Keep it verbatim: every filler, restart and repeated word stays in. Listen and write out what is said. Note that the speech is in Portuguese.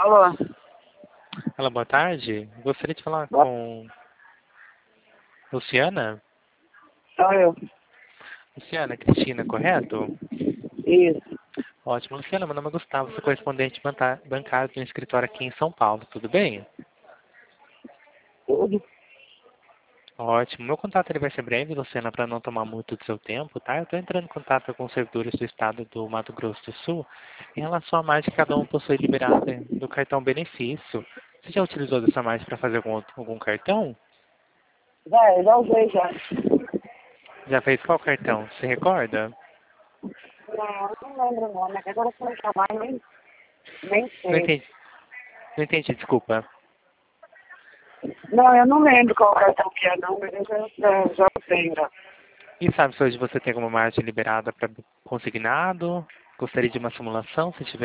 Alô? Olá, boa tarde. Gostaria de falar Boa- com Luciana. Sou eu. Luciana, Cristina, correto? Isso. Ótimo. Luciana, meu nome é Gustavo, sou correspondente banta- bancário de um escritório aqui em São Paulo, tudo bem? Tudo. Ótimo. Meu contato ele vai ser breve, Luciana, para não tomar muito do seu tempo, tá? Eu estou entrando em contato com os servidores do estado do Mato Grosso do Sul em relação à margem que cada um possui liberada do cartão benefício. Você já utilizou dessa margem para fazer algum, outro- algum cartão? Já, eu já usei já. Já fez qual cartão? Se recorda? Não, eu não lembro o nome. Agora se não chamar, nem, nem Não sei. entendi. Não entendi, desculpa. Não, eu não lembro qual cartão que é, não, mas eu já, já, já usei já. E sabe se hoje você tem alguma margem liberada para consignado? Gostaria de uma simulação, se tiver?